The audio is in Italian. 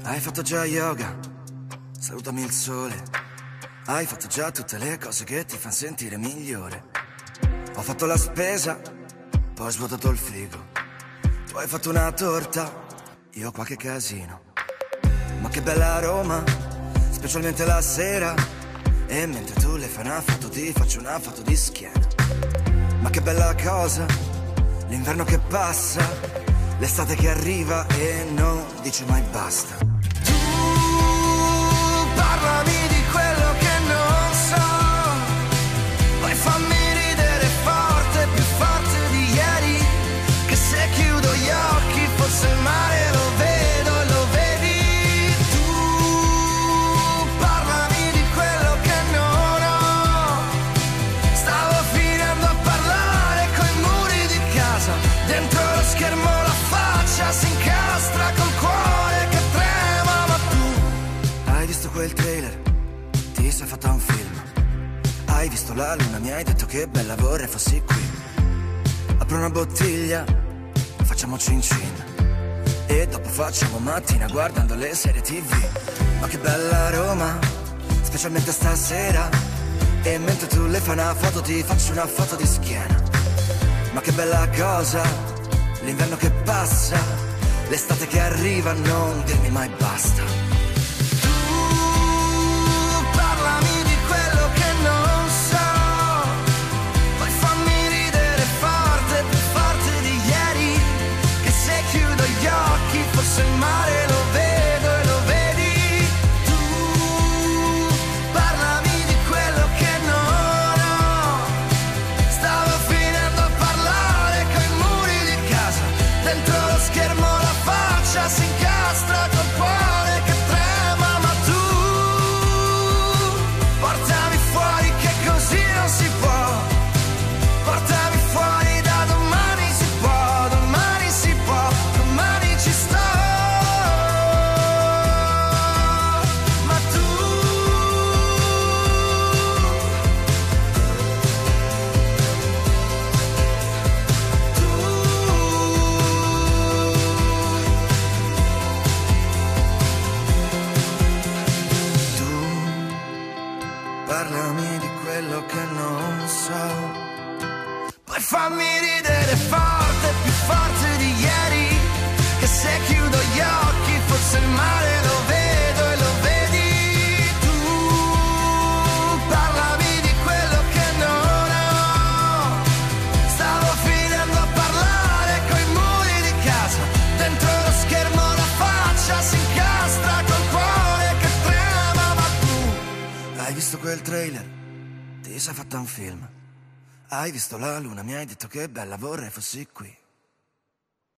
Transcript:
Hai fatto già yoga, salutami il sole. Hai fatto già tutte le cose che ti fanno sentire migliore. Ho fatto la spesa, poi ho svuotato il frigo. Tu hai fatto una torta, io qualche casino. Ma che bella Roma, specialmente la sera. E mentre tu le fai una foto ti faccio una foto di schiena. Ma che bella cosa, l'inverno che passa, l'estate che arriva e non dice mai basta. Tu parlami di quello che non so, poi fammi ridere forte, più forte di ieri. Che se chiudo gli occhi forse il mare lo vedo e lo vedi. Tu parlami di quello che non ho. Stavo finendo a parlare coi muri di casa, dentro lo schermo la faccia si incastra col cuore che trema. Ma tu hai visto quel trailer? Ti sei fatta un film. Hai visto la luna, mi hai detto che bella vorrei fossi qui. Apro una bottiglia, facciamo cin cin e dopo facciamo mattina guardando le serie TV. Ma che bella Roma, specialmente stasera. E mentre tu le fai una foto ti faccio una foto di schiena. Ma che bella cosa, l'inverno che passa, l'estate che arriva, non dirmi mai basta. Tu parlami di quello che non so, poi fammi ridere forte, più forte di ieri. Che se chiudo gli occhi forse il mare lo vedo e lo vedi. Tu parlami di quello che non ho. Stavo finendo a parlare coi muri di casa, dentro lo schermo la faccia si incastra col cuore che trema. Ma tu portami fuori che così non si può. Portami fuori da domani si può, domani si può, domani ci sto. Ma tu parlami di quello che non so, poi fammi ridere forte, più forte di ieri. Che se chiudo gli occhi forse il mare lo vedo e lo vedi. Tu parlami di quello che non ho. Stavo finendo a parlare coi muri di casa, dentro lo schermo la faccia si incastra col cuore che trema. Ma tu hai visto quel trailer? Ti sei fatta un film. Hai visto la luna, mi hai detto che bella vorrei fossi qui.